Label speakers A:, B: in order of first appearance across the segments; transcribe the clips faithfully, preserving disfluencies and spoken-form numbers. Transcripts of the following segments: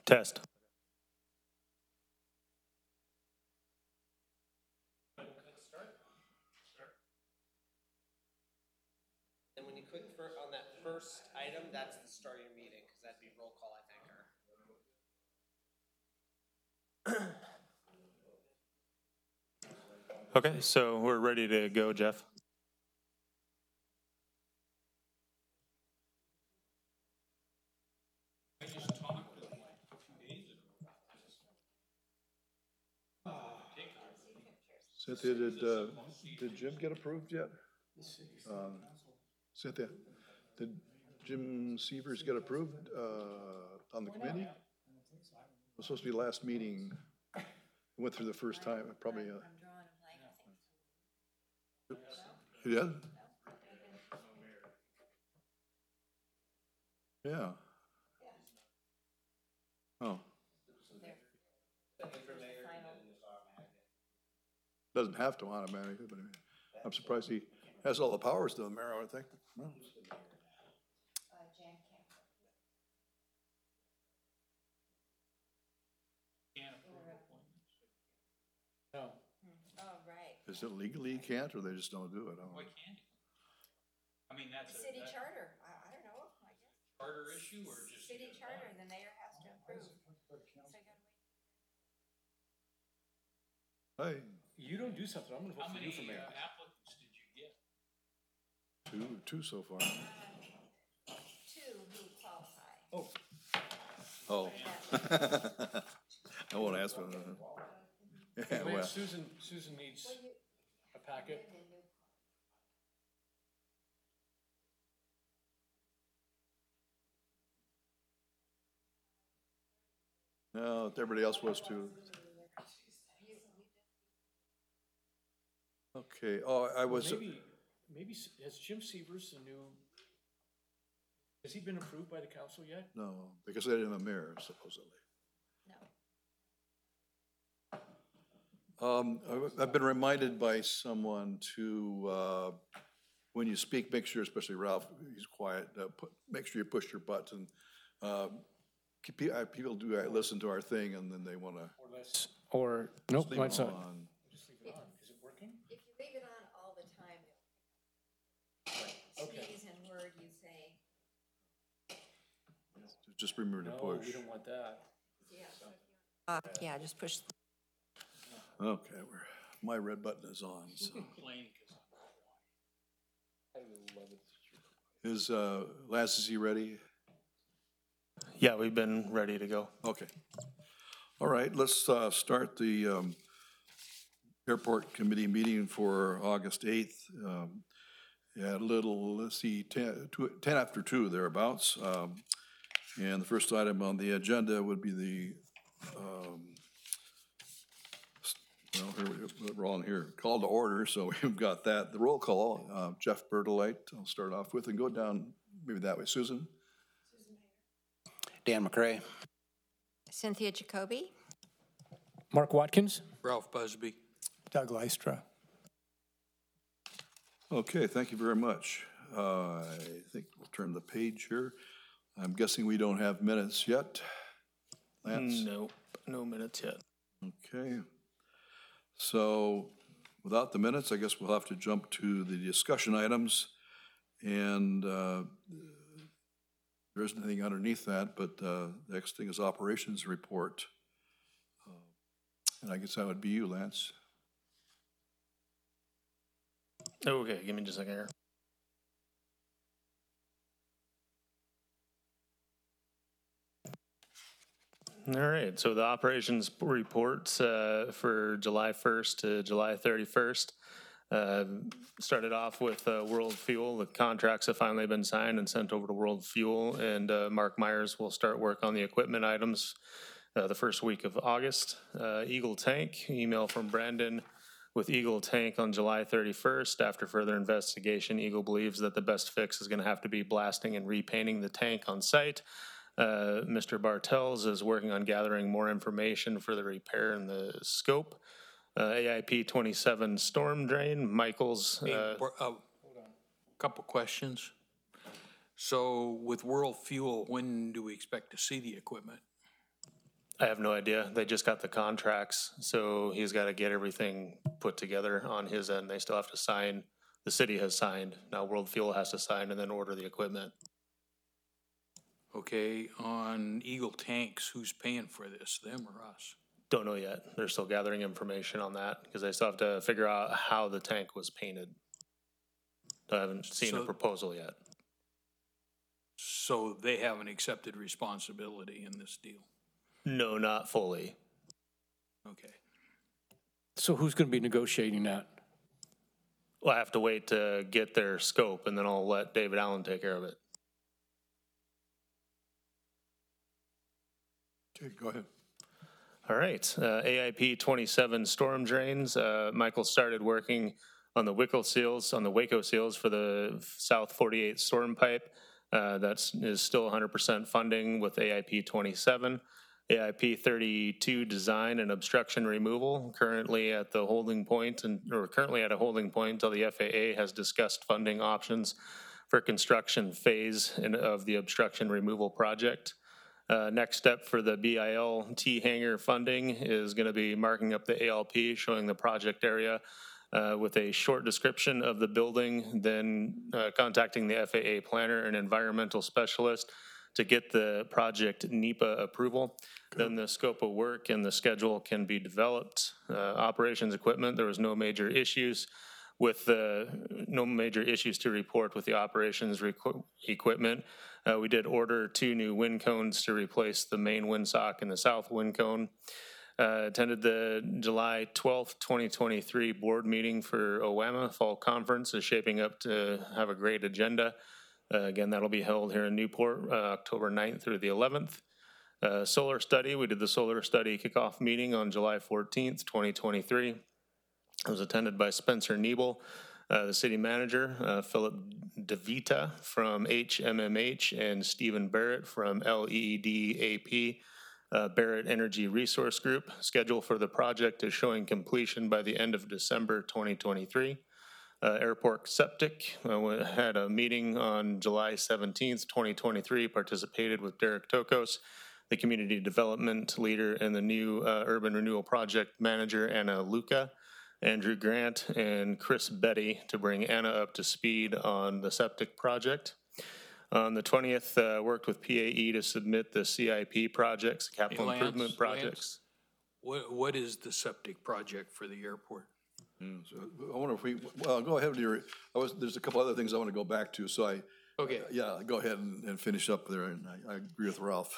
A: Test.
B: And when you click for, on that first item, that's the start of your meeting, because that'd be roll call, I think. Or
A: Okay, so we're ready to go, Jeff.
C: Cynthia, did, uh, did Jim get approved yet? Um, Cynthia, did Jim Severs get approved, uh, on the committee? It was supposed to be last meeting, went through the first time, probably, uh. He did? Yeah. Oh. Doesn't have to automatically, but I mean, I'm surprised he has all the powers to the mayor, I would think. Well,
D: No.
E: Oh, right.
C: is it legally he can't, or they just don't do it? I don't
D: Why
C: know.
D: can't you? I mean, that's a.
E: City
D: that-
E: charter, I, I don't know, I guess.
D: Charter issue or just?
E: City charter, the mayor has to approve. So I gotta wait.
C: Hey,
D: You don't do something, I'm gonna vote
F: How
D: for
F: many
D: you for mayor.
F: uh, applicants did you get?
C: two, two so far.
E: Two who qualify.
D: Oh,
C: Oh. I won't ask for that. Yeah,
D: man,
C: well,
D: Susan, Susan needs a packet.
C: no, everybody else was too. Okay, oh, I was,
D: Maybe, maybe, S- has Jim Severs, the new, has he been approved by the council yet?
C: no, because they didn't have a mayor supposedly.
E: No.
C: Um, I- I've been reminded by someone to, uh, when you speak, make sure, especially Ralph, he's quiet, uh, put, make sure you push your button. Uh, keep- pe- uh, People do uh, listen to our thing and then they wanna
D: Or less? Or, nope,
C: leave
D: mine's
C: it
D: not.
C: on.
D: Just leave it on, is it working?
E: If you leave it on all the time,
D: Okay.
E: sneeze and word, you say,
C: Just remember to
D: No,
C: push.
D: we don't want that.
E: yeah. Uh, yeah, just push.
C: Okay, we're, my red button is on, so.
F: Plain, 'cause
D: I love it.
C: Is, uh, Lance, is he ready?
A: Yeah, we've been ready to go.
C: Okay. All right, let's, uh, start the, um, airport committee meeting for August eighth. Um, yeah, a little, let's see, ten, two, ten after two thereabouts. Um, and the first item on the agenda would be the, um, well, here we, we're on here, call to order, so we've got that. The roll call, uh, Jeff Bertolite, I'll start off with and go down maybe that way. Susan?
B: Dan McCray.
E: Cynthia Jacoby.
D: Mark Watkins?
F: Ralph Busby.
G: Doug Lystra.
C: Okay, thank you very much. Uh, I think we'll turn the page here. I'm guessing we don't have minutes yet. Lance?
A: Nope, no minutes yet.
C: Okay. So without the minutes, I guess we'll have to jump to the discussion items. And uh, there isn't anything underneath that, but uh, the next thing is operations report. Uh, And I guess that would be you, Lance.
A: Okay, give me just a second here. All right, so the operations reports uh, for July first to July thirty-first. Uh, started off with uh, World Fuel. The contracts have finally been signed and sent over to World Fuel, and uh, Mark Myers will start work on the equipment items uh, the first week of August. Uh, Eagle Tank, email from Brandon with Eagle Tank on July thirty-first. After further investigation, Eagle believes that the best fix is going to have to be blasting and repainting the tank on site. Uh, Mister Bartels is working on gathering more information for the repair and the scope. Uh, A I P twenty-seven storm drain, Michael's,
F: Hey,
A: uh,
F: wor- uh, couple questions. So with World Fuel, when do we expect to see the equipment?
A: I have no idea. They just got the contracts, so he's got to get everything put together on his end. They still have to sign. The city has signed. Now World Fuel has to sign and then order the equipment.
F: Okay, on Eagle Tanks, who's paying for this, them or us?
A: Don't know yet. They're still gathering information on that because they still have to figure out how the tank was painted. I haven't seen a
F: So-
A: proposal yet.
F: So they haven't accepted responsibility in this deal?
A: No, not fully.
F: Okay.
D: So who's gonna be negotiating that?
A: Well, I have to wait to get their scope and then I'll let David Allen take care of it.
C: Okay, go ahead.
A: All right, uh, A I P twenty-seven storm drains. Uh, Michael started working on the Wickle seals, on the Waco seals for the South forty-eight storm pipe. Uh, that's is still one hundred percent funding with A I P twenty-seven. A I P thirty-two design and obstruction removal currently at the holding point and or currently at a holding point until the F A A has discussed funding options for construction phase in, of the obstruction removal project. Uh, next step for the B I L T hangar funding is going to be marking up the A L P, showing the project area uh, with a short description of the building, then uh, contacting the F A A planner and environmental specialist to get the project NEPA approval. Then the scope of work and the schedule can be developed. Uh, operations equipment, there was no major issues with the, no major issues to report with the operations requ- equipment. Uh, we did order two new wind cones to replace the main windsock and the south wind cone. Uh, attended the July twelfth, twenty twenty-three board meeting for O W A M A Fall Conference. Is shaping up to have a great agenda. Uh, again, that'll be held here in Newport, uh, October ninth through the eleventh. Uh, solar study, we did the solar study kickoff meeting on July fourteenth, twenty twenty-three. I was attended by Spencer Niebel, uh, the city manager, uh, Philip DeVita from H M M H, and Stephen Barrett from L E E D A P, uh, Barrett Energy Resource Group. Schedule for the project is showing completion by the end of December twenty twenty-three. Uh, Airport Septic, uh, we had a meeting on July seventeenth, twenty twenty-three, participated with Derek Tokos, the community development leader, and the new uh, urban renewal project manager, Anna Luca, Andrew Grant, and Chris Betty to bring Anna up to speed on the septic project. On the twentieth, uh, worked with P A E to submit the C I P projects, capital
F: Hey, Lance,
A: improvement projects.
F: What, what is the septic project for the airport?
C: Yeah, so I wonder if we, well, go ahead with your, I was, there's a couple other things I want to go back to, so I,
F: Okay,
C: yeah, go ahead and, and finish up there, and I, I agree with Ralph.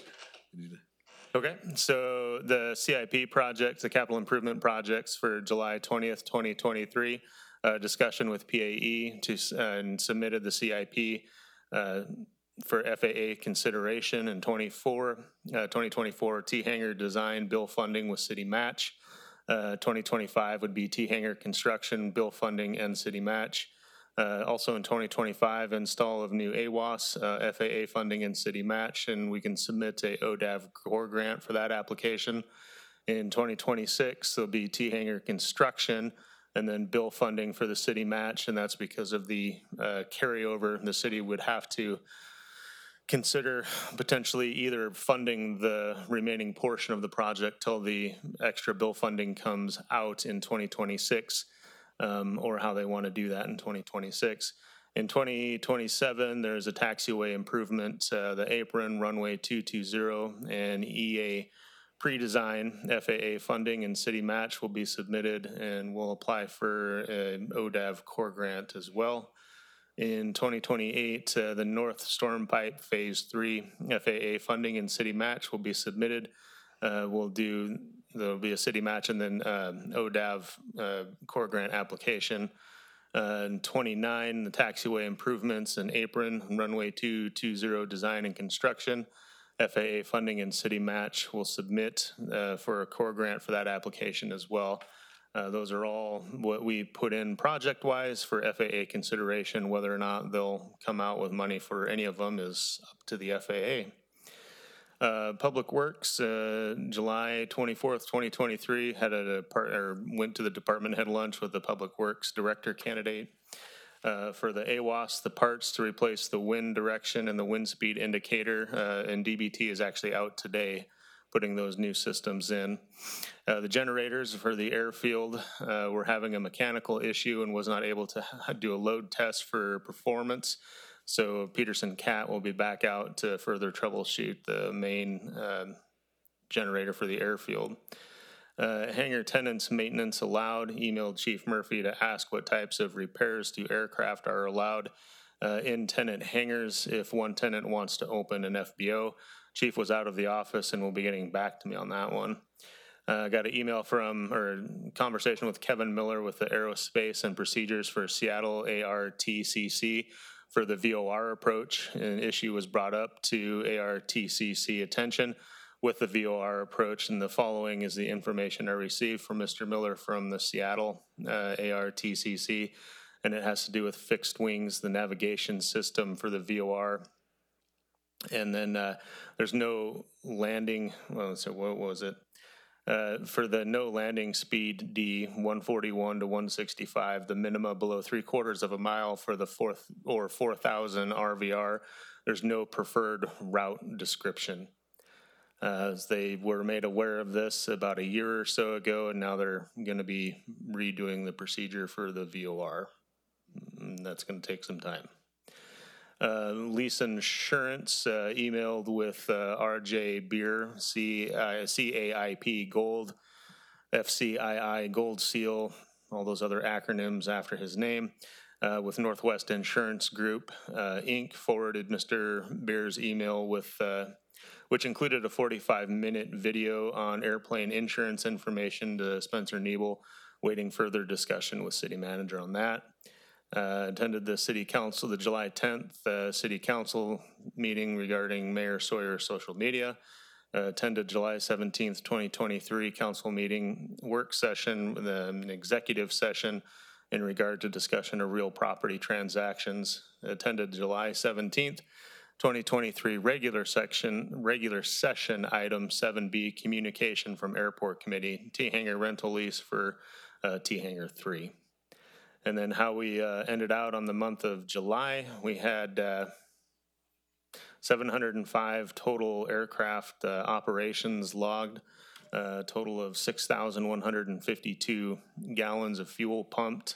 C: You need to-
A: Okay, so the C I P projects, the capital improvement projects for July twentieth, twenty twenty-three, uh, discussion with P A E to, s- uh, and submitted the C I P uh, for F A A consideration in twenty-four, uh, twenty twenty-four T-Hangar design bill funding with city match. Uh, twenty twenty-five would be T-Hangar construction, bill funding, and city match. Uh, also in twenty twenty-five, install of new A W A S, uh, F A A funding and city match, and we can submit a O D A V core grant for that application. In twenty twenty-six, there'll be T-Hangar construction and then bill funding for the city match, and that's because of the uh, carryover. The city would have to consider potentially either funding the remaining portion of the project till the extra bill funding comes out in twenty twenty-six, um, or how they want to do that in twenty twenty-six. In twenty twenty-seven, there's a taxiway improvement, uh, the apron, runway two two zero, and E A pre-design. F A A funding and city match will be submitted, and we'll apply for an O D A V core grant as well. In twenty twenty-eight, uh, the North Storm Pipe Phase three F A A funding and city match will be submitted. Uh, We'll do, there'll be a city match and then um, O D A V uh, core grant application. Uh, In twenty-nine, the taxiway improvements and apron, runway two two zero design and construction. F A A funding and city match will submit uh, for a core grant for that application as well. Uh, Those are all what we put in project-wise for F A A consideration. Whether or not they'll come out with money for any of them is up to the F A A. Uh, Public Works, uh, July twenty-fourth, twenty twenty-three, had a, depart- or went to the department head lunch with the Public Works Director candidate. Uh, for the A W A S, the parts to replace the wind direction and the wind speed indicator, uh, and D B T is actually out today putting those new systems in. Uh, the generators for the airfield uh, were having a mechanical issue and was not able to do a load test for performance. So Peterson Cat will be back out to further troubleshoot the main uh, generator for the airfield. Uh, hangar tenants maintenance allowed, emailed Chief Murphy to ask what types of repairs to aircraft are allowed uh, in tenant hangars if one tenant wants to open an F B O. Chief was out of the office and will be getting back to me on that one. I uh, got an email from, or conversation with Kevin Miller with the Aerospace and Procedures for Seattle A R T C C for the V O R approach. An issue was brought up to A R T C C attention with the V O R approach, and the following is the information I received from Mister Miller from the Seattle uh, A R T C C, and it has to do with fixed wings, the navigation system for the V O R. And then uh, there's no landing, well, so what was it? Uh, for the no landing speed D, one forty-one to one sixty-five, the minima below three quarters of a mile for the fourth or four thousand R V R, there's no preferred route description. Uh, as they were made aware of this about a year or so ago, and now they're going to be redoing the procedure for the V O R. And that's going to take some time. Uh, Lease Insurance uh, emailed with uh, R J Beer, C, uh, C A I P Gold, F C I I Gold Seal, all those other acronyms after his name, uh, with Northwest Insurance Group, uh, Incorporated, forwarded Mister Beer's email with, uh, which included a forty-five minute video on airplane insurance information to Spencer Niebel, waiting further discussion with city manager on that. Uh, attended the city council, the July tenth uh, city council meeting regarding Mayor Sawyer's social media. Uh, attended July seventeenth, twenty twenty-three council meeting work session, with an executive session in regard to discussion of real property transactions. Attended July seventeenth, twenty twenty-three regular section, regular session item seven B, communication from airport committee, T-Hangar rental lease for uh, T-Hangar three. And then how we uh, ended out on the month of July, we had uh, seven hundred five total aircraft uh, operations logged, a total of six thousand one hundred fifty-two gallons of fuel pumped.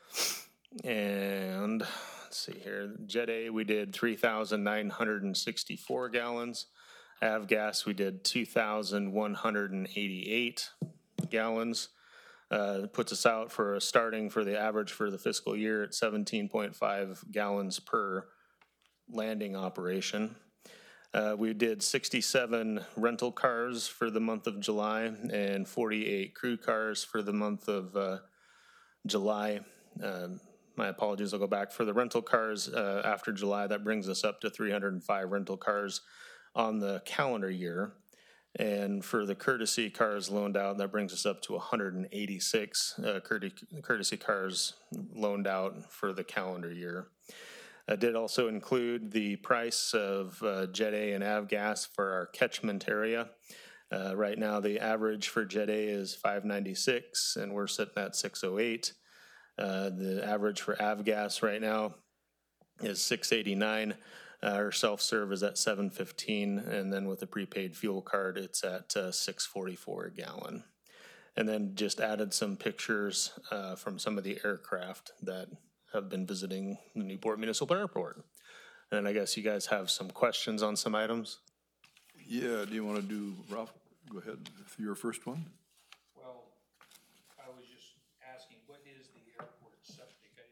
A: And let's see here, Jet A, we did three thousand nine hundred sixty-four gallons. Avgas, we did two thousand one hundred eighty-eight gallons. Uh, puts us out for a starting for the average for the fiscal year at seventeen point five gallons per landing operation. Uh, we did sixty-seven rental cars for the month of July and forty-eight crew cars for the month of uh, July. Uh, my apologies, I'll go back. For the rental cars uh, after July, that brings us up to three hundred five rental cars on the calendar year. And for the courtesy cars loaned out, that brings us up to one hundred eighty-six uh, courtesy cars loaned out for the calendar year. I did also include the price of uh, Jet A and Avgas for our catchment area. Uh, right now, the average for Jet A is five ninety-six, and we're sitting at six oh eight. Uh, the average for Avgas right now is six eighty-nine. Uh, our self-serve is at seven fifteen, and then with the prepaid fuel card, it's at uh, six forty-four a gallon. And then just added some pictures uh, from some of the aircraft that have been visiting the Newport Municipal Airport. And I guess you guys have some questions on some items?
C: Yeah, do you want to do, Ralph, go ahead, your first one?
D: Well, I was just asking, what is the airport septic?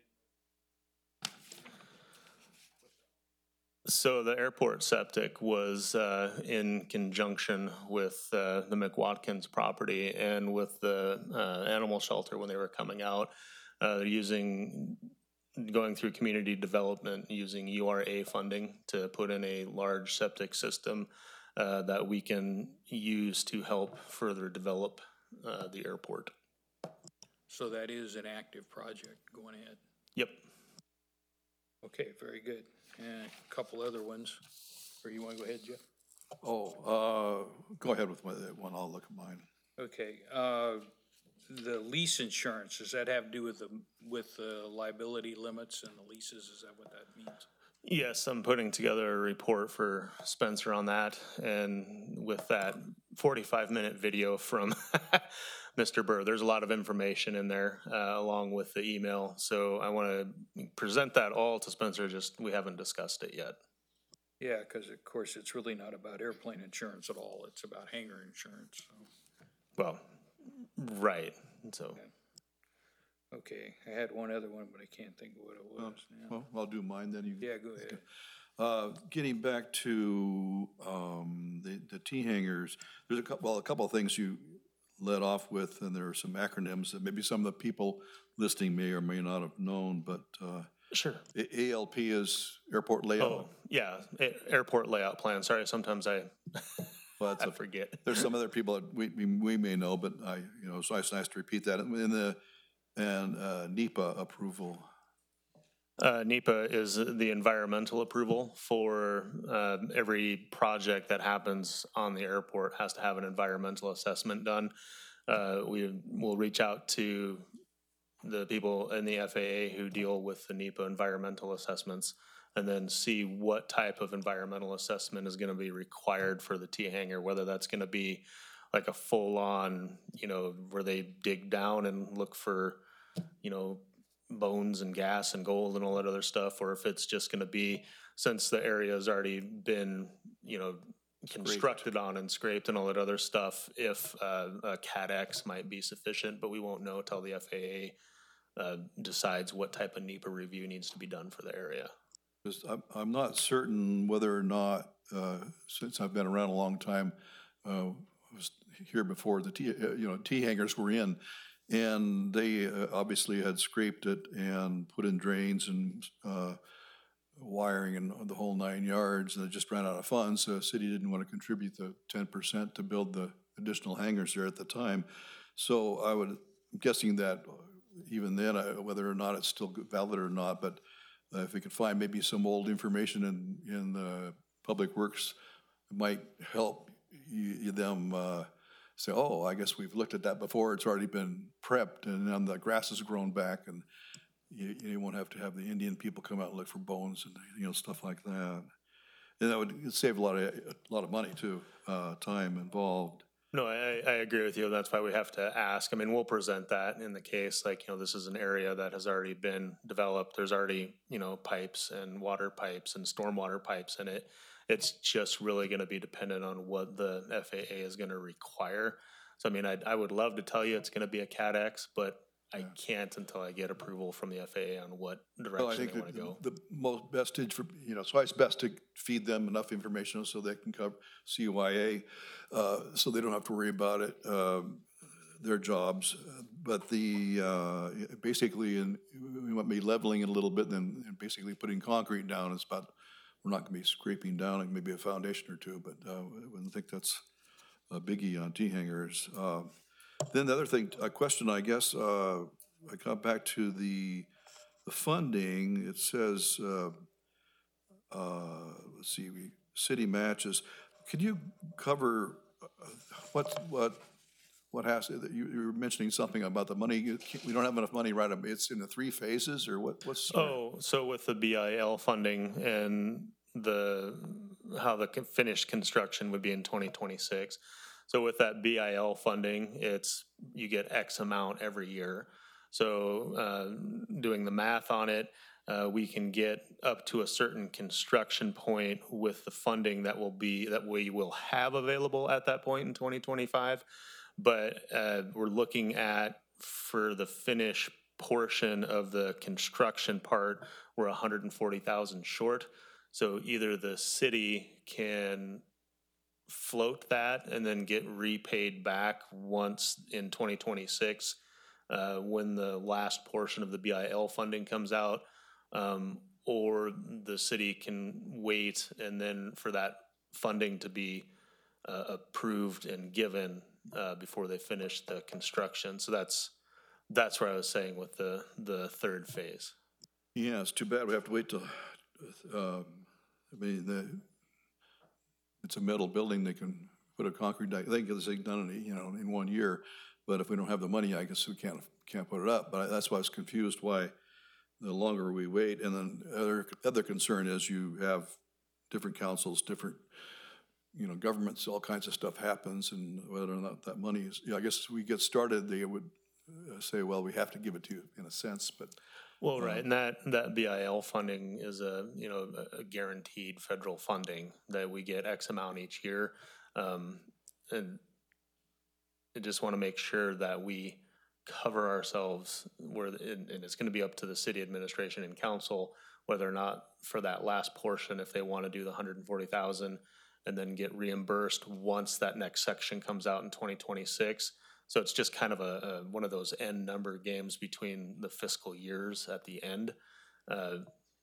A: So the airport septic was uh, in conjunction with uh, the McWatkins property and with the uh, animal shelter when they were coming out, uh, using, going through community development, using U R A funding to put in a large septic system uh, that we can use to help further develop uh, the airport.
F: So that is an active project going ahead.
A: Yep.
F: Okay, very good. And a couple other ones. Or you want to go ahead, Jeff?
C: Oh, uh, go ahead with my, one, I'll look at mine.
F: Okay, uh, the lease insurance, does that have to do with the, with the liability limits and the leases? Is that what that means?
A: Yes, I'm putting together a report for Spencer on that, and with that forty-five minute video from Mister Burr, there's a lot of information in there, uh, along with the email. So I want to present that all to Spencer, just we haven't discussed it yet.
F: Yeah, because of course, it's really not about airplane insurance at all. It's about hangar insurance. So.
A: Well, right, so.
F: Okay, I had one other one, but I can't think of what it was. now.
C: Well, I'll do mine then. You
F: Yeah, go ahead.
C: Uh, getting back to, um, the, the T hangers, there's a couple, well, a couple of things you led off with, and there are some acronyms that maybe some of the people listening may or may not have known, but, uh,
A: Sure.
C: A- ALP is airport layout.
A: Oh, yeah, a- airport layout plan. Sorry, sometimes I,
C: Well, that's
A: I
C: a-
A: forget.
C: There's some other people that we, we we may know, but I, you know, so it's nice to repeat that. And the, and, uh, NEPA approval.
A: Uh, NEPA is the environmental approval for uh, every project that happens on the airport has to have an environmental assessment done. Uh, we will reach out to the people in the F A A who deal with the NEPA environmental assessments and then see what type of environmental assessment is going to be required for the T hangar, whether that's going to be like a full-on, you know, where they dig down and look for, you know, bones and gas and gold and all that other stuff, or if it's just going to be, since the area has already been, you know, constructed on and scraped and all that other stuff, if uh, a CAT X might be sufficient, but we won't know till the F A A uh, decides what type of NEPA review needs to be done for the area.
C: Because I'm, I'm not certain whether or not, uh, since I've been around a long time, uh, I was here before the T, uh, you know, T hangars were in, and they uh, obviously had scraped it and put in drains and uh, wiring and the whole nine yards, and it just ran out of funds. So the city didn't want to contribute the ten percent to build the additional hangars there at the time. So I would, I'm guessing that even then, I- whether or not it's still good- valid or not, but uh, if we could find maybe some old information in, in the Public Works, it might help you, you them uh, say, oh, I guess we've looked at that before, it's already been prepped, and then the grass has grown back, and you, you won't have to have the Indian people come out and look for bones and, you know, stuff like that. And that would save a lot of, a lot of money too, uh, time involved.
A: No, I, I agree with you. That's why we have to ask. I mean, we'll present that in the case, like, you know, this is an area that has already been developed. There's already, you know, pipes and water pipes and stormwater pipes in it. It's just really going to be dependent on what the F A A is going to require. So, I mean, I, I would love to tell you it's going to be a CAT X, but I can't until I get approval from the F A A on what
C: Well, I
A: direction
C: think
A: they want to
C: the,
A: go.
C: the most best is for, you know, so it's best to feed them enough information so they can cover C Y A, uh, so they don't have to worry about it, um, their jobs. But the, uh, basically, in, we might be leveling it a little bit, and then basically putting concrete down. It's about, we're not gonna be scraping down, like maybe a foundation or two, but, uh, I wouldn't think that's a biggie on T hangars. Uh, Then the other thing, a question, I guess, uh, I got back to the, the funding. It says, uh, uh, let's see, we, city matches. Could you cover uh, what, what, what has, you, you were mentioning something about the money. You can't- We don't have enough money, right? It's in the three phases, or what, what's?
A: Oh, so with the B I L funding and the, how the con- finished construction would be in twenty twenty-six. So with that B I L funding, it's, you get X amount every year. So uh, doing the math on it, uh, we can get up to a certain construction point with the funding that will be, that we will have available at that point in twenty twenty-five. But uh, we're looking at, for the finish portion of the construction part, we're one hundred forty thousand short. So either the city can float that and then get repaid back once in twenty twenty-six uh, when the last portion of the B I L funding comes out, um, or the city can wait and then for that funding to be uh, approved and given uh, before they finish the construction. So that's that's where I was saying with the the third phase.
C: Yeah, it's too bad we have to wait till, um, I mean, the, it's a metal building, they can put a concrete, di- they can get this thing done in, you know, in one year. But if we don't have the money, I guess we can't, can't put it up. But that's why I was confused why the longer we wait. And then other, other concern is you have different councils, different, you know, governments, all kinds of stuff happens, and whether or not that money is, yeah, I guess we get started, they would uh, say, well, we have to give it to you in a sense, but
A: Well, right, and that, that B I L funding is a, you know, a- a guaranteed federal funding that we get X amount each year. Um, and I just want to make sure that we cover ourselves where, and, and it's going to be up to the city administration and council, whether or not for that last portion, if they want to do the hundred and forty thousand and then get reimbursed once that next section comes out in twenty twenty-six. So it's just kind of a, a one of those end number games between the fiscal years at the end. Uh,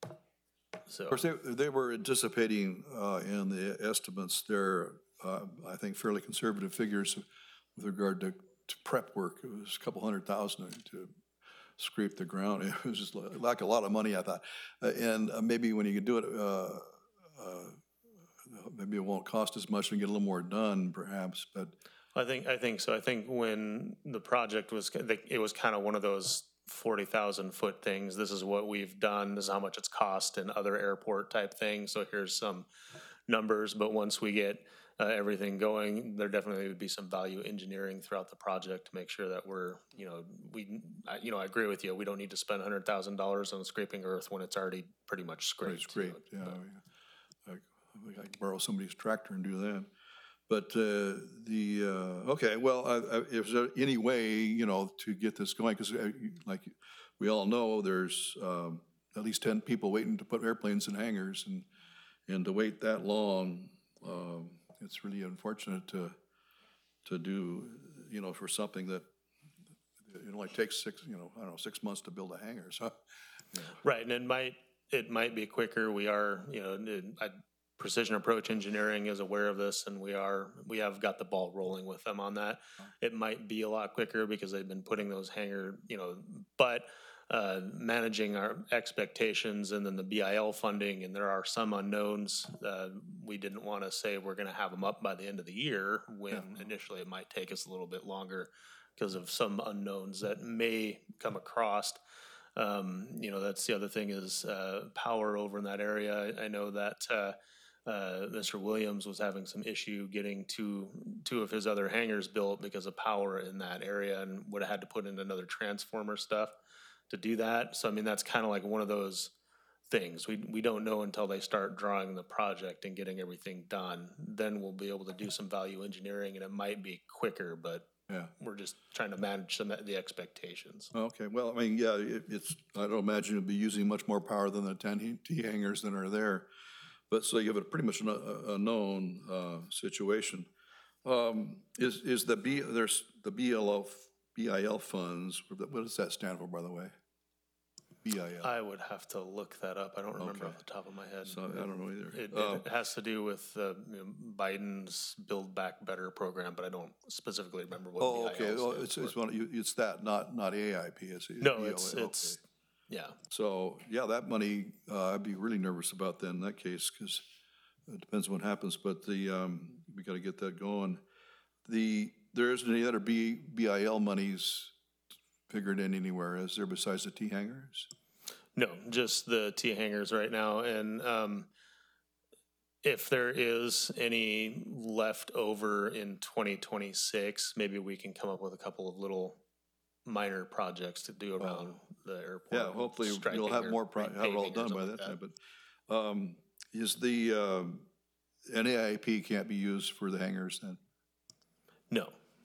A: So,
C: of course, they, they were anticipating uh, in the estimates there, uh, I think fairly conservative figures with regard to, to prep work. It was a couple hundred thousand to scrape the ground. It was just like, like a lot of money, I thought. Uh, and uh, maybe when you can do it, uh, uh, maybe it won't cost as much and get a little more done, perhaps. But
A: I think, I think so. I think when the project was, it was kind of one of those forty thousand foot things. This is what we've done. This is how much it's cost and other airport type things. So here's some numbers. But once we get uh, everything going, there definitely would be some value engineering throughout the project to make sure that we're, you know, we, I, you know, I agree with you. We don't need to spend a hundred thousand dollars on scraping earth when it's already pretty much scraped.
C: it's great, yeah. I, I can borrow somebody's tractor and do that. But uh, the, uh, okay, well, I, I, is there any way, you know, to get this going? Because like we all know, there's um, at least ten people waiting to put airplanes in hangars, and and to wait that long, um, it's really unfortunate to to do, you know, for something that it only takes six, you know, I don't know, six months to build a hangar. So, you know.
A: Right, and it might, it might be quicker. We are, you know, I, Precision Approach Engineering is aware of this, and we are, we have got the ball rolling with them on that. It might be a lot quicker because they've been putting those hangar, you know, but uh, managing our expectations and then the B I L funding, and there are some unknowns. Uh, we didn't want to say we're going to have them up by the end of the year when yeah. initially it might take us a little bit longer because of some unknowns that may come across. Um, you know, that's the other thing is uh, power over in that area. I, I know that uh, uh, Mister Williams was having some issue getting two two of his other hangars built because of power in that area, and would have had to put in another transformer stuff to do that. So I mean, that's kind of like one of those things. We we don't know until they start drawing the project and getting everything done. Then we'll be able to do some value engineering, and it might be quicker, but yeah, we're just trying to manage some of the expectations.
C: Okay, well, I mean, yeah, it, it's, I don't imagine it'll be using much more power than the ten T hangars that are there. But so you have a pretty much a, a known uh, situation. Um, is is the B, there's the B L F, B I L funds, what does that stand for, by the way? B I L.
A: I would have to look that up. I don't remember
C: Okay.
A: off the top of my head.
C: So I don't know either.
A: It,
C: Uh,
A: it has to do with uh, you know, Biden's Build Back Better program, but I don't specifically remember what
C: Oh,
A: B I L
C: okay, well,
A: stands
C: it's,
A: for.
C: it's, one, you- it's that, not, not A I P, it's.
A: No,
C: B O A,
A: it's,
C: okay.
A: it's, yeah.
C: So, yeah, that money, uh, I'd be really nervous about that in that case, because it depends on what happens, but the, um, we gotta get that going. The, there isn't any other B, B I L monies figured in anywhere, is there, besides the T hangars?
A: No, just the T hangars right now. And um, if there is any left over in twenty twenty-six, maybe we can come up with a couple of little minor projects to do around the airport.
C: Yeah, hopefully you'll
A: striping
C: have
A: or
C: more, pro- have it all
A: repaving or
C: done by
A: something
C: that
A: like
C: time, but, um, is the, um, N A I P can't be used for the hangars then?
A: No.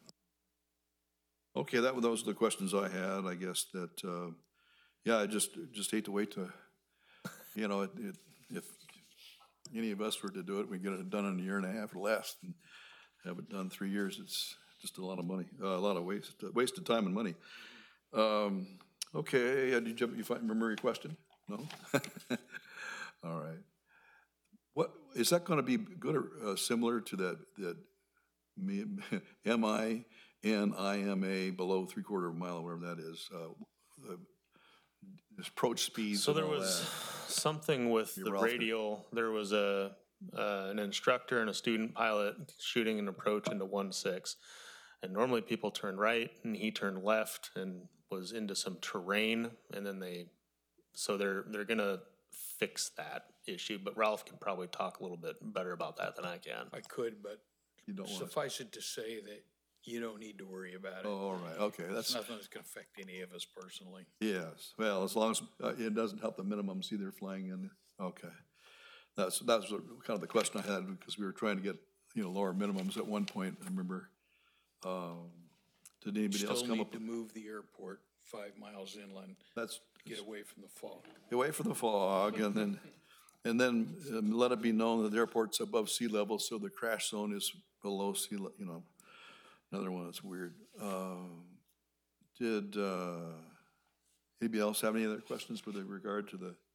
C: Okay, that, those are the questions I had, I guess, that, uh, yeah, I just, just hate to wait to, you know, it, it, if any of us were to do it, we get it done in a year and a half or less, and have it done three years, it's just a lot of money, uh, a lot of waste, waste of time and money. Um, okay, uh, did you, you find, remember your question? No? All right. What, is that gonna be good or uh, similar to that, that M I N I M A below three quarter of a mile, or whatever that is, uh, the approach speeds
A: So
C: and
A: there
C: all
A: was
C: that?
A: something with
C: You're
A: the
C: Ralph.
A: radial. There was a uh, an instructor and a student pilot shooting an approach into one six, and normally people turn right, and he turned left and was into some terrain, and then they So they're, they're gonna fix that issue, but Ralph can probably talk a little bit better about that than I can.
F: I could, but
C: You don't want to?
F: suffice it to say that you don't need to worry about it.
C: Oh, all right, okay,
F: It's
C: that's,
F: nothing that's gonna affect any of us personally.
C: yes, well, as long as, uh, it doesn't help the minimums either flying in, okay. That's, that's what- kind of the question I had, because we were trying to get, you know, lower minimums at one point, I remember. Um, Did anybody else
F: Still
C: come
F: need
C: up?
F: to move the airport five miles inland,
C: That's,
F: get away from the fog.
C: away from the fog, and then, and then um, let it be known that the airport's above sea level, so the crash zone is below sea, le- you know. Another one that's weird. Um, Did, uh, anybody else have any other questions with regard to the,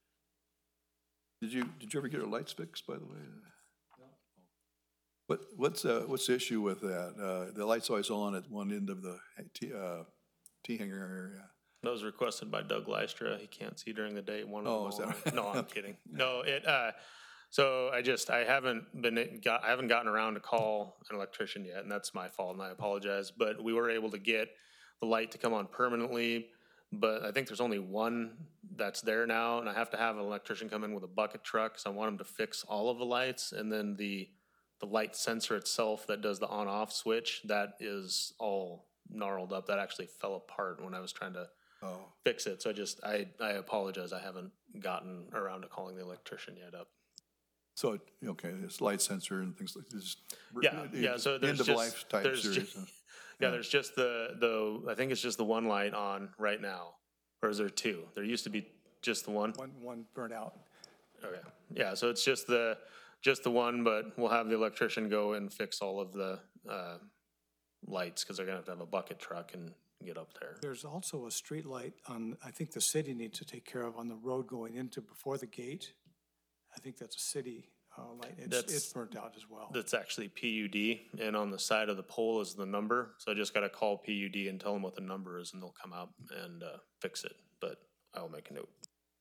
C: did you, did you ever get your lights fixed, by the way? No. What, what's, uh, what's the issue with that? Uh, the light's always on at one end of the T, uh, T-hanger area.
A: That was requested by Doug Lystra. He can't see during the day. One of
C: Oh,
A: them
C: is that
A: all-
C: right?
A: No, I'm kidding. No, it, uh, so I just, I haven't been, got, I haven't gotten around to call an electrician yet, and that's my fault, and I apologize. But we were able to get the light to come on permanently, but I think there's only one that's there now, and I have to have an electrician come in with a bucket truck, so I want him to fix all of the lights, and then the, the light sensor itself that does the on-off switch, that is all gnarled up. That actually fell apart when I was trying to
C: Oh,
A: fix it. So I just, I, I apologize. I haven't gotten around to calling the electrician yet up.
C: so, it- okay, it's light sensor and things like this.
A: Yeah, yeah, so there's
C: End of
A: just-
C: life type
A: there's
C: series.
A: just-
C: huh?
A: Yeah, there's just the, the, I think it's just the one light on right now. Or is there two? There used to be just the one?
G: One, one burnt out.
A: Okay. Yeah, so it's just the, just the one, but we'll have the electrician go and fix all of the, uh, lights, because they're gonna have to have a bucket truck and get up there.
G: There's also a street light on, I think the city needs to take care of on the road going into before the gate. I think that's a city, uh, light. It's,
A: That's-
G: it's burnt out as well.
A: That's actually P U D, and on the side of the pole is the number. So I just gotta call P U D and tell them what the number is, and they'll come out and, uh, fix it. But I'll make a note.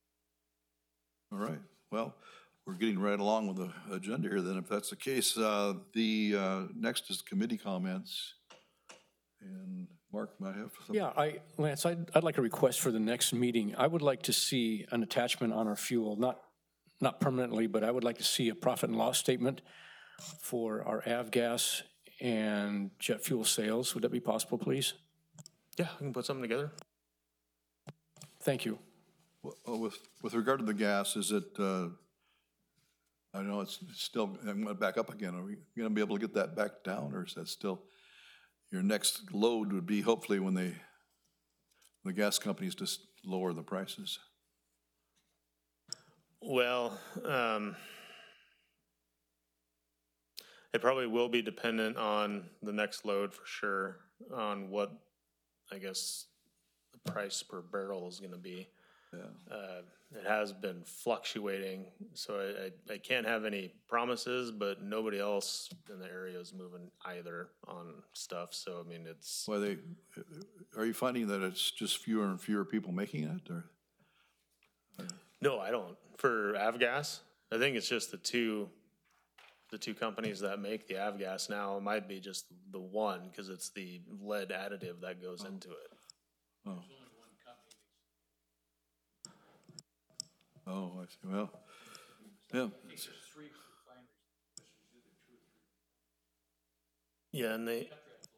C: All right, well, we're getting right along with the agenda here then. If that's the case, uh, the, uh, next is committee comments. And Mark might have something.
D: Yeah, I, Lance, I'd, I'd like a request for the next meeting. I would like to see an attachment on our fuel, not, not permanently, but I would like to see a profit and loss statement for our avgas and jet fuel sales. Would that be possible, please?
A: Yeah, we can put something together.
D: Thank you.
C: Well, with, with regard to the gas, is it, uh, I know it's still, I'm gonna back up again. Are we gonna be able to get that back down, or is that still, your next load would be hopefully when they, the gas companies just lower the prices?
A: Well, um, it probably will be dependent on the next load for sure, on what, I guess, the price per barrel is gonna be.
C: Yeah.
A: Uh, it has been fluctuating, so I, I, I can't have any promises, but nobody else in the area is moving either on stuff, so I mean, it's,
C: Why they, are you finding that it's just fewer and fewer people making it, or?
A: no, I don't. For avgas, I think it's just the two, the two companies that make the avgas now. It might be just the one, because it's the lead additive that goes into it.
C: Oh. Oh, I see, well, yeah.
A: Yeah, and they,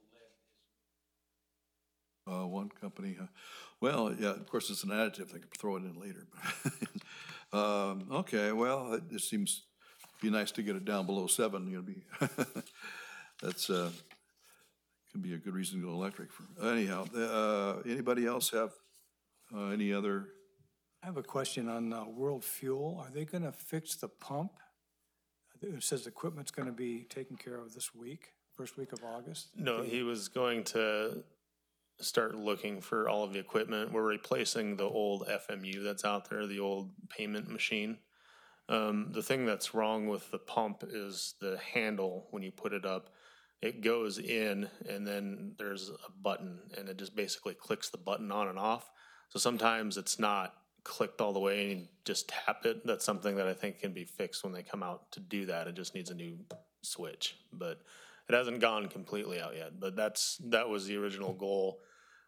C: Uh, one company, uh, well, yeah, of course, it's an additive, they could throw it in later. Um, okay, well, it, it seems, be nice to get it down below seven, you know, be, that's, uh, could be a good reason to go electric for, anyhow, uh, anybody else have, uh, any other?
G: I have a question on uh, World Fuel. Are they going to fix the pump? It says equipment's going to be taken care of this week, first week of August.
A: no, he was going to start looking for all of the equipment. We're replacing the old F M U that's out there, the old payment machine. Um, the thing that's wrong with the pump is the handle, when you put it up, it goes in and then there's a button and it just basically clicks the button on and off. So sometimes it's not clicked all the way and you just tap it. That's something that I think can be fixed when they come out to do that. It just needs a new switch, but it hasn't gone completely out yet. But that's, that was the original goal,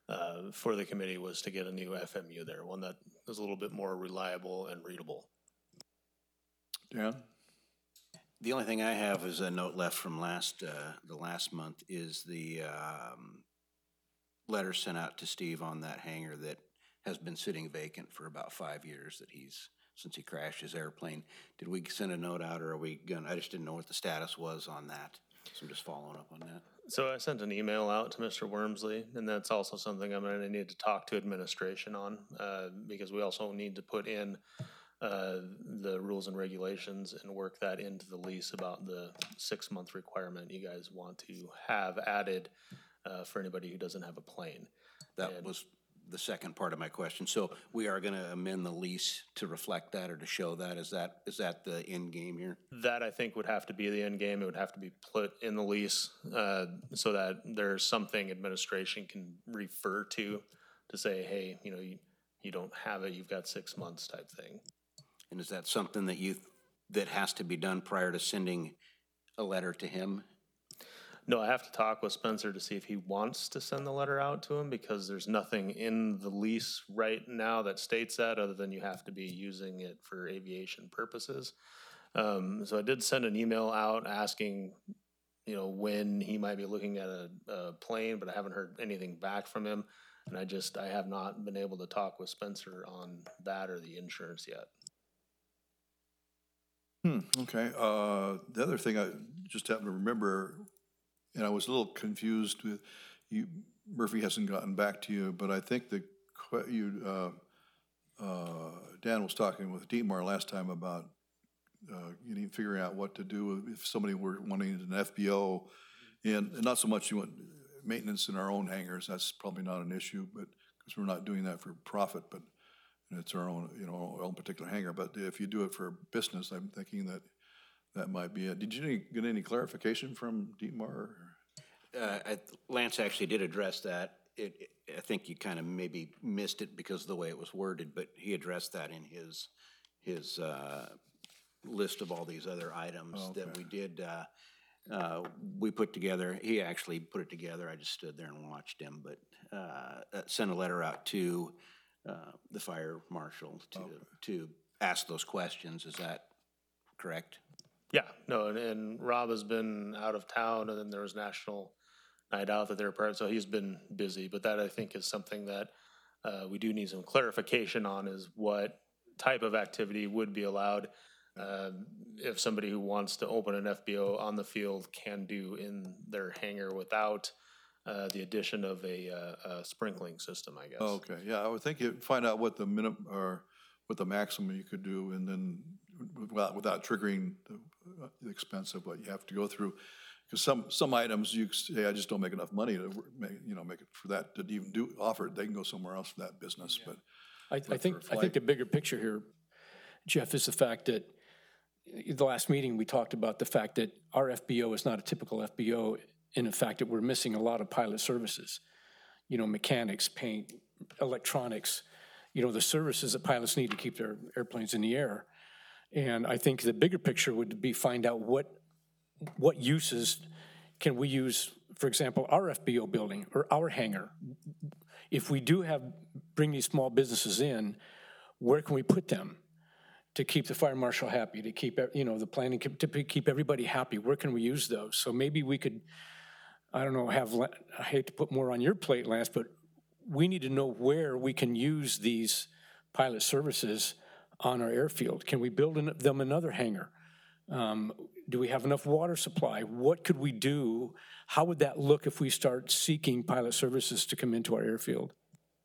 A: uh, for the committee was to get a new F M U there, one that is a little bit more reliable and readable.
C: Dan?
H: The only thing I have is a note left from last, uh, the last month is the, um, letter sent out to Steve on that hangar that has been sitting vacant for about five years that he's, since he crashed his airplane. Did we send a note out, or are we gonna, I just didn't know what the status was on that. So I'm just following up on that.
A: So I sent an email out to Mister Wormsley, and that's also something I'm gonna need to talk to administration on, uh, because we also need to put in uh, the rules and regulations and work that into the lease about the six-month requirement you guys want to have added uh, for anybody who doesn't have a plane.
H: That
A: And-
H: was the second part of my question. So we are gonna amend the lease to reflect that or to show that? Is that, is that the end game here?
A: That, I think, would have to be the end game. It would have to be put in the lease uh, so that there's something administration can refer to, to say, hey, you know, you, you don't have it, you've got six months type thing.
H: And is that something that you, that has to be done prior to sending a letter to him?
A: No, I have to talk with Spencer to see if he wants to send the letter out to him, because there's nothing in the lease right now that states that, other than you have to be using it for aviation purposes. Um, so I did send an email out asking, you know, when he might be looking at a, a plane, but I haven't heard anything back from him. And I just, I have not been able to talk with Spencer on that or the insurance yet.
C: Hmm, okay. Uh, the other thing I just happened to remember, and I was a little confused with, you, Murphy hasn't gotten back to you, but I think the, que- you, uh, uh, Dan was talking with Dietmar last time about uh, getting, figuring out what to do if somebody were wanting an F B O, and, and not so much you want maintenance in our own hangars, that's probably not an issue, but, because we're not doing that for profit, but it's our own, you know, our own particular hangar. But if you do it for business, I'm thinking that that might be it. Did you get any clarification from Dietmar?
H: Uh, I- Lance actually did address that. It, it- I think you kind of maybe missed it because of the way it was worded, but he addressed that in his, his uh, list of all these other items that
C: Okay.
H: we did. uh, uh, We put together, he actually put it together, I just stood there and watched him, but uh, uh, sent a letter out to uh, the fire marshal to, to ask those questions. Is that correct?
A: Yeah, no, and, and Rob has been out of town, and then there was National Night Out that they're part of, so he's been busy. But that, I think, is something that uh, we do need some clarification on, is what type of activity would be allowed uh, if somebody who wants to open an F B O on the field can do in their hangar without uh, the addition of a, uh, a sprinkling system, I guess.
C: Okay, yeah, I would think you'd find out what the minimum, or what the maximum you could do, and then without, without triggering the, uh, the expense of what you have to go through. Because some, some items you say, I just don't make enough money to make, you know, make it for that, to even do, offer it, they can go somewhere else for that business, but.
D: I, I
C: But
D: think,
C: for a
D: I think
C: flight-
D: the bigger picture here, Jeff, is the fact that, in the last meeting, we talked about the fact that our F B O is not a typical F B O, in the fact that we're missing a lot of pilot services. You know, mechanics, paint, electronics, you know, the services that pilots need to keep their airplanes in the air. And I think the bigger picture would be find out what, what uses can we use, for example, our F B O building or our hangar. If we do have, bring these small businesses in, where can we put them to keep the fire marshal happy, to keep, you know, the planning, to keep everybody happy? Where can we use those? So maybe we could, I don't know, have, I hate to put more on your plate, Lance, but we need to know where we can use these pilot services on our airfield. Can we build an- them another hangar? Um, do we have enough water supply? What could we do? How would that look if we start seeking pilot services to come into our airfield?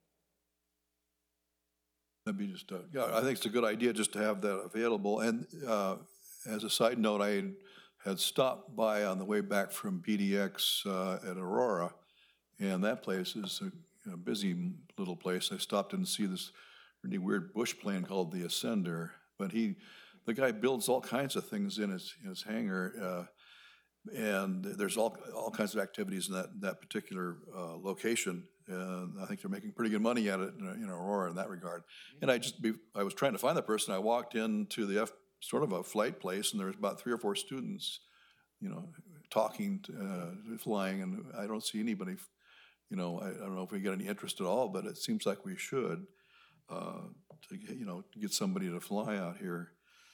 C: That'd be just, uh, yeah, I think it's a good idea just to have that available. And uh, as a side note, I had stopped by on the way back from P D X uh, at Aurora, and that place is a, a busy little place. I stopped in to see this really weird bush plane called the Ascender, but he, the guy builds all kinds of things in his, in his hangar, uh, and there's all, all kinds of activities in that, that particular uh, location. And I think they're making pretty good money at it in, in Aurora in that regard. And I just, be, I was trying to find that person. I walked into the F, sort of a flight place, and there's about three or four students, you know, talking, uh, flying, and I don't see anybody you know, I, I don't know if we get any interest at all, but it seems like we should, uh, to get, you know, to get somebody to fly out here.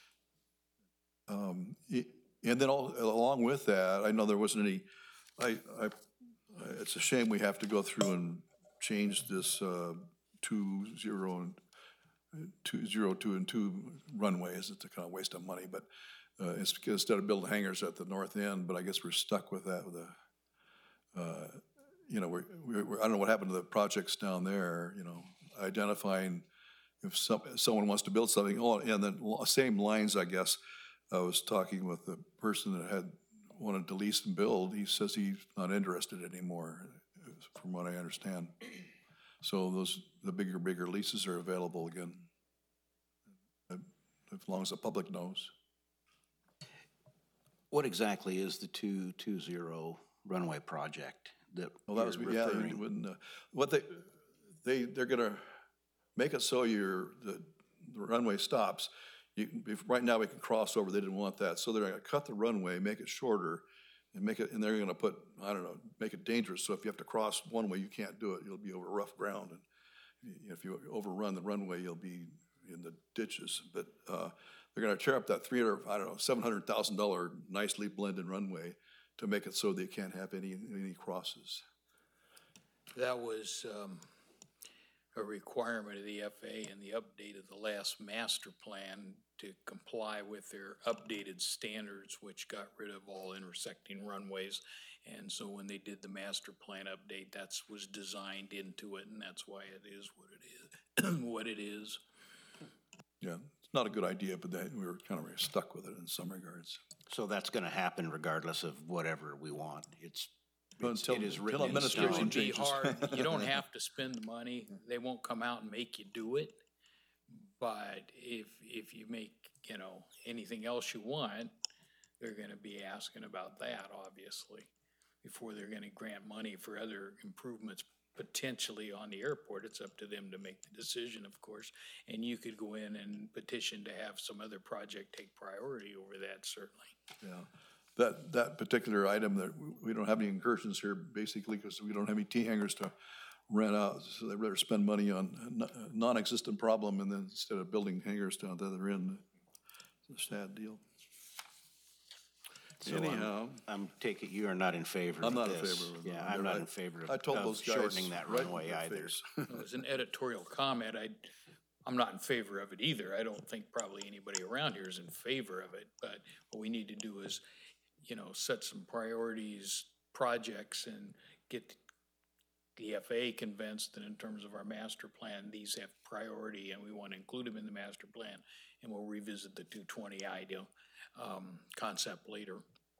C: Um, it- and then all, along with that, I know there wasn't any, I, I, it's a shame we have to go through and change this, uh, two, zero, and two, zero, two, and two runways. It's a kind of waste of money, but, uh, it's because instead of building hangars at the north end, but I guess we're stuck with that with a, uh, you know, we're, we're, I don't know what happened to the projects down there, you know, identifying if some, someone wants to build something, oh, and then l- same lines, I guess, I was talking with the person that had wanted to lease and build, he says he's not interested anymore, from what I understand. So those, the bigger, bigger leases are available again, uh, as long as the public knows.
H: What exactly is the two two zero runway project that
C: Well, that was,
H: you're
C: yeah,
H: referring?
C: you wouldn't, uh, what they, they, they're gonna make it so your, the the runway stops. You, if, right now we can cross over, they didn't want that, so they're gonna cut the runway, make it shorter, and make it, and they're gonna put, I don't know, make it dangerous, so if you have to cross one way, you can't do it, you'll be over rough ground, and y- if you overrun the runway, you'll be in the ditches, but, uh, they're gonna tear up that three hundred, I don't know, seven hundred thousand dollar nicely blended runway to make it so they can't have any, any crosses.
F: That was um, a requirement of the F A A in the update of the last master plan to comply with their updated standards, which got rid of all intersecting runways. And so when they did the master plan update, that's was designed into it, and that's why it is what it is, what it is.
C: Yeah, it's not a good idea, but that, we were kind of stuck with it in some regards.
H: So that's gonna happen regardless of whatever we want. It's,
C: But
H: it's-
C: until-
H: it is
C: until
H: written in
F: It
C: administration
H: stone.
F: would be
C: changes.
F: hard, you don't have to spend the money, they won't come out and make you do it. But if, if you make, you know, anything else you want, they're gonna be asking about that, obviously, before they're gonna grant money for other improvements potentially on the airport. It's up to them to make the decision, of course. And you could go in and petition to have some other project take priority over that, certainly.
C: Yeah, that, that particular item, that, we- we don't have any incursions here, basically, because we don't have any T-hangers to rent out, so they'd rather spend money on a non- a non-existent problem, and then instead of building hangars down the other end. It's a sad deal.
H: So I'm-
C: Anyhow,
H: I'm taking, you are not in favor of
C: I'm not in
H: this.
C: favor of it.
H: Yeah, I'm not in favor of
C: I told
H: of
C: those guys
H: shortening that
C: right in
H: runway
C: their
H: either.
C: face.
F: As an editorial comment, I, I'm not in favor of it either. I don't think probably anybody around here is in favor of it. But what we need to do is, you know, set some priorities, projects, and get the F A A convinced that in terms of our master plan, these have priority and we want to include them in the master plan. And we'll revisit the two twenty ideal, um, concept later.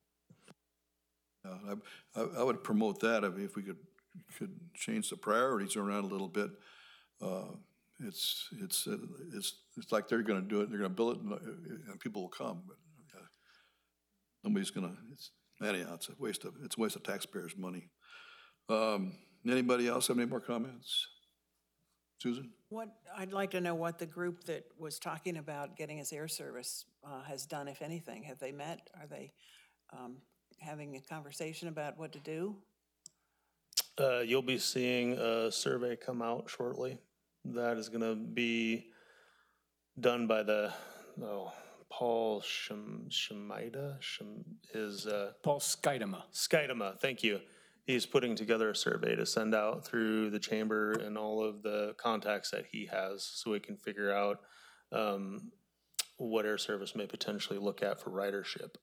C: Yeah, I, I- I would promote that, I mean, if we could, could change the priorities around a little bit. Uh, It's, it's, uh, it's, it's like they're gonna do it, they're gonna build it, and, uh, and people will come, but uh, nobody's gonna, it's, anyhow, it's a waste of, it's a waste of taxpayers' money. Um, Anybody else have any more comments? Susan?
I: What, I'd like to know what the group that was talking about getting us air service uh, has done, if anything. Have they met? Are they um, having a conversation about what to do?
A: Uh, you'll be seeing a survey come out shortly. That is gonna be done by the, oh, Paul Shem, Shemida, Shem, is, uh,
D: Paul Skidema.
A: Skidema, thank you. He's putting together a survey to send out through the chamber and all of the contacts that he has, so we can figure out, um, what air service may potentially look at for ridership.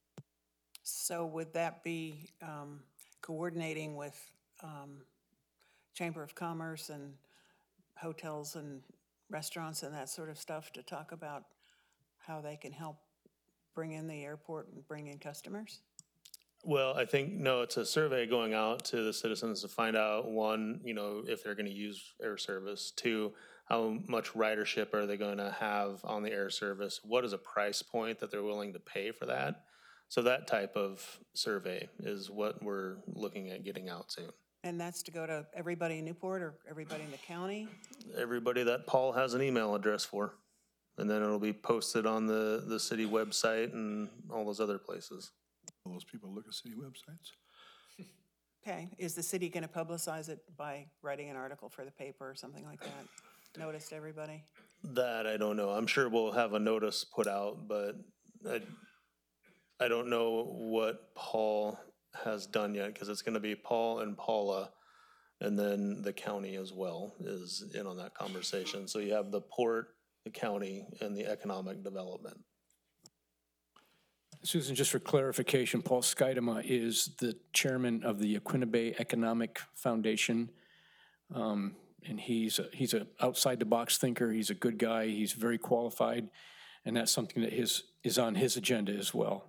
I: So would that be um, coordinating with um, Chamber of Commerce and hotels and restaurants and that sort of stuff to talk about how they can help bring in the airport and bring in customers?
A: Well, I think, no, it's a survey going out to the citizens to find out, one, you know, if they're going to use air service. Two, how much ridership are they going to have on the air service? What is a price point that they're willing to pay for that? So that type of survey is what we're looking at getting out soon.
I: And that's to go to everybody in Newport or everybody in the county?
A: Everybody that Paul has an email address for. And then it'll be posted on the, the city website and all those other places.
C: All those people look at city websites.
I: Okay, is the city gonna publicize it by writing an article for the paper or something like that? Notice to everybody?
A: That I don't know. I'm sure we'll have a notice put out, but I, I don't know what Paul has done yet, because it's gonna be Paul and Paula, and then the county as well is in on that conversation. So you have the port, the county, and the economic development.
D: Susan, just for clarification, Paul Skidema is the chairman of the Aquina Bay Economic Foundation. Um, and he's a, he's a outside-the-box thinker. He's a good guy. He's very qualified. And that's something that his, is on his agenda as well.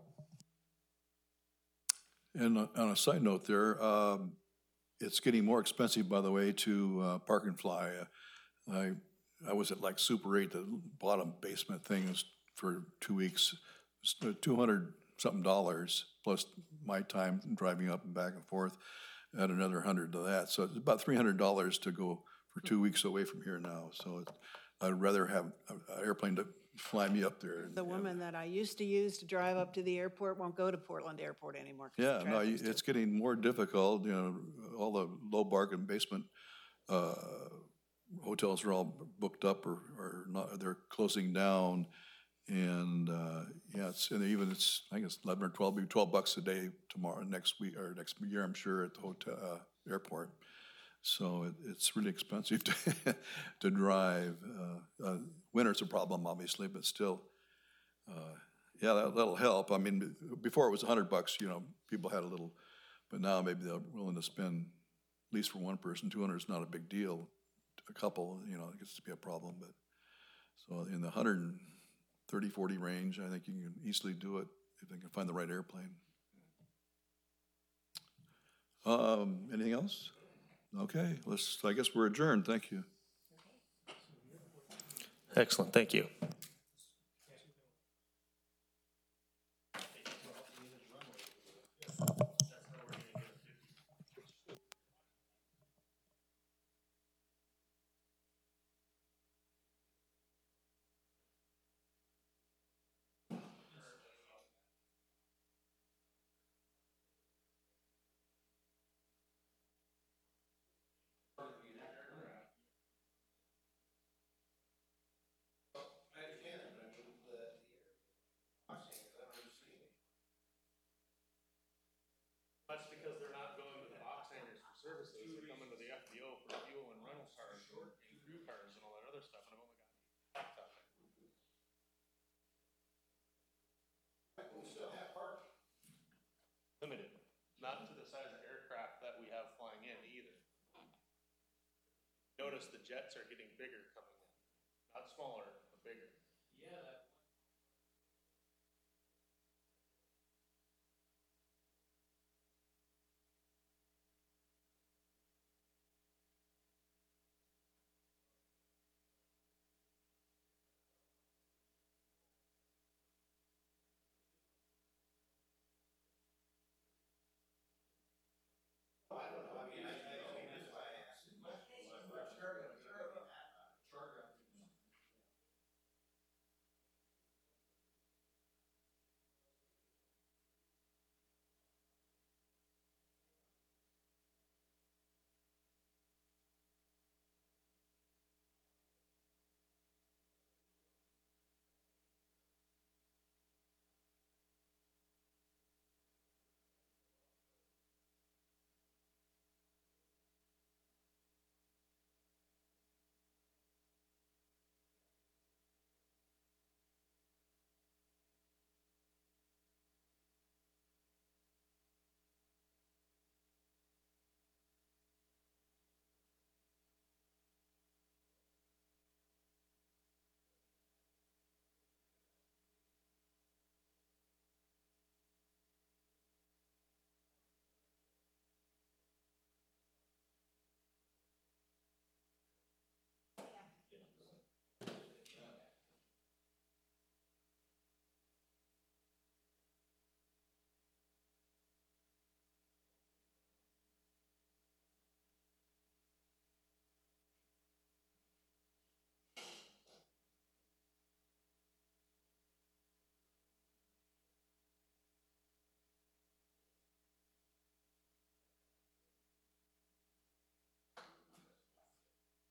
C: And on a side note there, um, it's getting more expensive, by the way, to uh, park and fly. Uh, I I was at like Super eight, the bottom basement things for two weeks, two hundred something dollars plus my time driving up and back and forth, add another hundred to that. So it's about three hundred dollars to go for two weeks away from here now. So it, I'd rather have an airplane to fly me up there.
I: The woman that I used to use to drive up to the airport won't go to Portland Airport anymore. 'cause
C: Yeah,
I: the
C: no,
I: traffic's
C: it's
I: too-
C: getting more difficult, you know, all the low bargain basement, uh, hotels are all booked up or, or not, they're closing down. And, uh, yeah, it's, and even it's, I think it's eleven or twelve, maybe twelve bucks a day tomorrow, next week, or next year, I'm sure, at the hotel, uh, airport. So it, it's really expensive to, to drive. Uh, uh, winter's a problem, obviously, but still, uh, yeah, that, that'll help. I mean, before it was a hundred bucks, you know, people had a little, but now maybe they're willing to spend, at least for one person, two hundred is not a big deal. A couple, you know, it gets to be a problem, but, so in the hundred and thirty, forty range, I think you can easily do it if they can find the right airplane. Um, anything else? Okay, let's, I guess we're adjourned. Thank you.
A: Excellent, thank you. That's because they're not going to the box hangers for services, they're coming to the F B O for fuel and rental cars and crew cars and all that other stuff, and I've only got half that. We still have parking. Limited, not to the size of aircraft that we have flying in either. Notice the jets are getting bigger coming in, not smaller, but bigger. Yeah,